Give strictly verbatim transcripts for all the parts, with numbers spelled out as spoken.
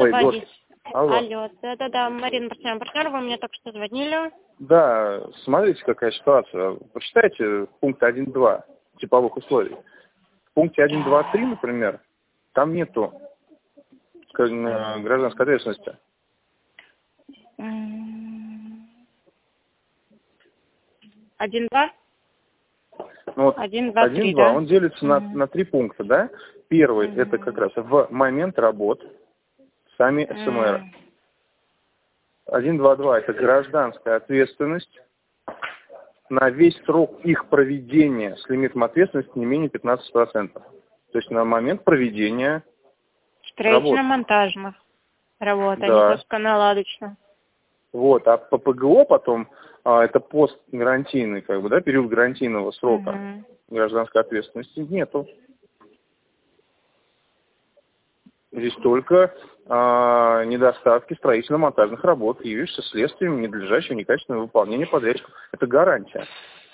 Ой, год. заводить. Алло. Алло, да-да-да, Марина, партнер, партнер, вы мне только что звонили. Да, смотрите, какая ситуация. Почитайте пункт один-два типовых условий. В пункте один-два-три, например, там нету скажем, гражданской ответственности. Один-два? Ну, вот Один, два, три, один-два, да? он делится на, Мгм. на три пункта, да? Первый, Мгм. это как раз в момент работ, сами СМР. М. один-два-два, это гражданская ответственность на весь срок их проведения с лимитом ответственности не менее пятнадцать процентов. То есть на момент проведения работ. Строительно-монтажных работ, а не Да. пусконаладочных. Вот, а по ПГО потом, а, это постгарантийный, как бы, да, период гарантийного срока Мгм. гражданской ответственности нету. Здесь только а, недостатки строительно-монтажных работ, явившиеся следствием ненадлежащего некачественного выполнения подрядчиков. Это гарантия.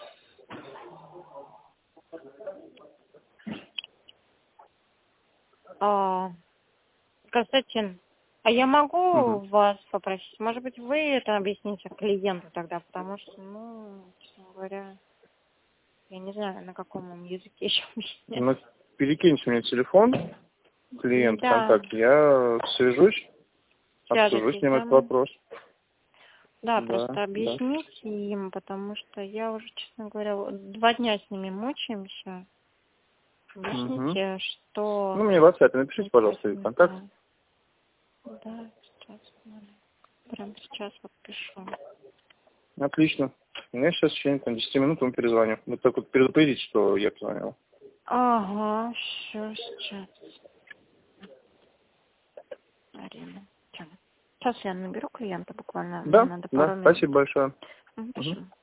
А, Константин, а я могу Мгм. вас попросить, может быть, вы это объясните клиенту тогда, потому что, ну, честно говоря, я не знаю, на каком он языке еще объяснять. Ну, перекиньте мне телефон клиента, Да, контакт, я свяжусь, обсужу с свяжитесь, ним да? этот вопрос. Да, Да, просто да. объясните им, потому что я уже, честно говоря, вот два дня с ними мучаемся. Угу. Объясните, что... Ну, мне в WhatsApp напишите, пожалуйста, непонятно. контакт. Да, сейчас, прямо сейчас вот пишу. Отлично. У меня сейчас в течение там, десяти минут вам перезвоню. Вы только предупредите, что я позвонил. Ага, все, сейчас. Марина. Сейчас я наберу клиента буквально, мне Да, надо да, пару минут. спасибо большое. Мгм, Мгм. спасибо.